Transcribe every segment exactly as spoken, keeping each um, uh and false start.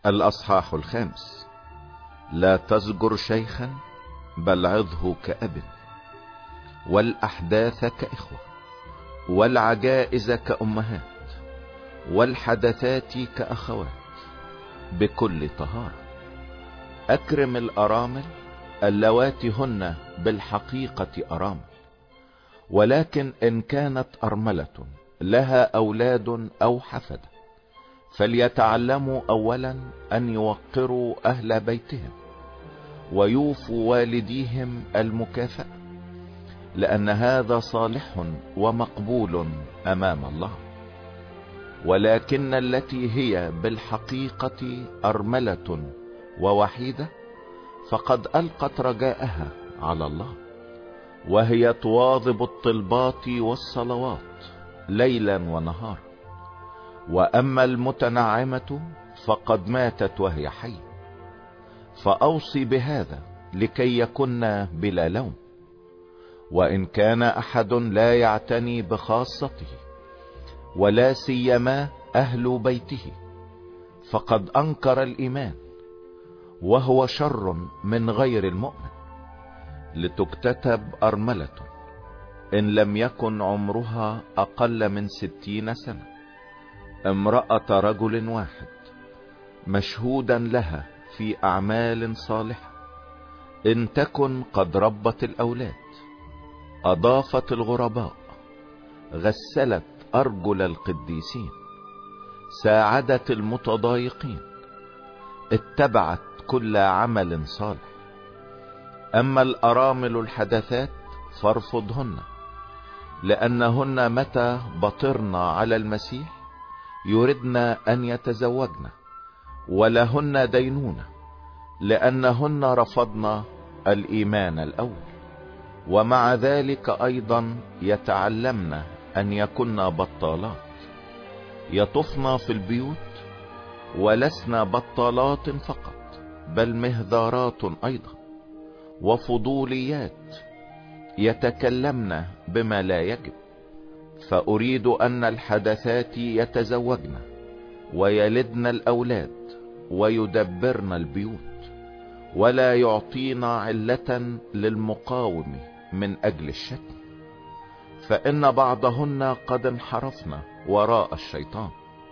الأصحاح الخامس. لا تزجر شيخا بل عظه كأب، والأحداث كإخوة، والعجائز كأمهات، والحدثات كأخوات بكل طهارة. أكرم الأرامل اللواتي هن بالحقيقة أرامل، ولكن إن كانت أرملة لها أولاد أو حفدة فليتعلموا أولا أن يوقروا أهل بيتهم ويوفوا والديهم المكافأة، لأن هذا صالح ومقبول أمام الله. ولكن التي هي بالحقيقة أرملة ووحيدة فقد ألقت رجاءها على الله، وهي تواظب الطلبات والصلوات ليلا ونهارا. وأما المتنعمة فقد ماتت وهي حية، فأوصي بهذا لكي يكن بلا لوم. وإن كان أحد لا يعتني بخاصته ولا سيما أهل بيته فقد أنكر الإيمان، وهو شر من غير المؤمن. لتكتتب أرملة إن لم يكن عمرها أقل من ستين سنة، امرأة رجل واحد مشهودا لها في أعمال صالحة، إن تكن قد ربت الأولاد، أضافت الغرباء، غسلت أرجل القديسين، ساعدت المتضايقين، اتبعت كل عمل صالح. أما الأرامل الحدثات فارفضهن، لأنهن متى بطرن على المسيح يردن أن يتزوجن، ولهن دينونة، لأنهن رفضن الإيمان الأول، ومع ذلك أيضا يتعلمن أن يكن بطالات، يطفن في البيوت، ولسن بطالات فقط بل مهذارات أيضا وفضوليات، يتكلمن بما لا يجب. فأريد أن الحدثات يتزوجن ويلدن الأولاد ويدبرن البيوت، ولا يعطين علة للمقاوم من أجل الشتم، فإن بعضهن قد انحرفن وراء الشيطان.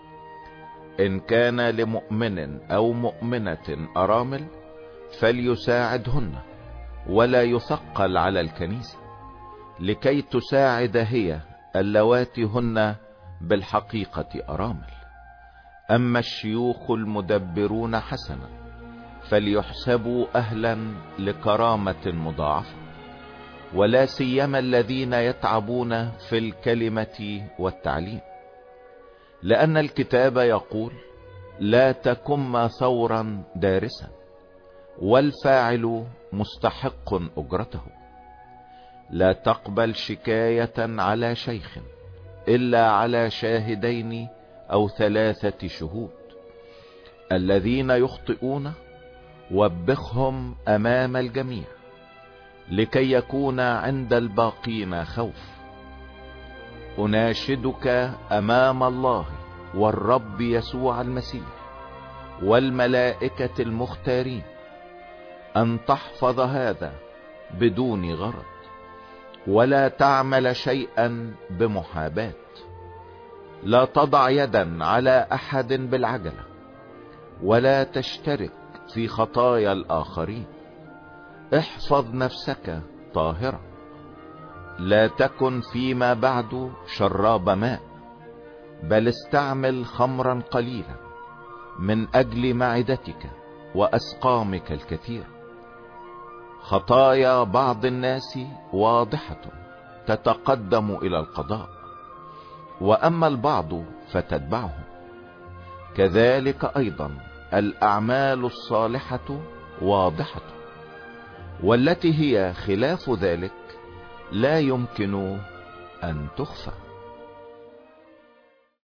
إن كان لمؤمن أو مؤمنة أرامل فليساعدهن، ولا يثقل على الكنيسة، لكي تساعد هي اللواتي هن بالحقيقة أرامل. أما الشيوخ المدبرون حسنا فليحسبوا أهلا لكرامة مضاعفة، ولا سيما الذين يتعبون في الكلمة والتعليم، لأن الكتاب يقول: لا تكن ثورا دارسا، والفاعل مستحق أجرته. لا تقبل شكاية على شيخ إلا على شاهدين أو ثلاثة شهود. الذين يخطئون وبخهم أمام الجميع، لكي يكون عند الباقين خوف. أناشدك أمام الله والرب يسوع المسيح والملائكة المختارين أن تحفظ هذا بدون غرض، ولا تعمل شيئا بمحاباة. لا تضع يدا على أحد بالعجلة، ولا تشترك في خطايا الآخرين. احفظ نفسك طاهرة. لا تكن فيما بعد شراب ماء، بل استعمل خمرا قليلا من أجل معدتك وأسقامك الكثير. خطايا بعض الناس واضحة تتقدم إلى القضاء، وأما البعض فتتبعهم. كذلك أيضا الأعمال الصالحة واضحة، والتي هي خلاف ذلك لا يمكن أن تخفى.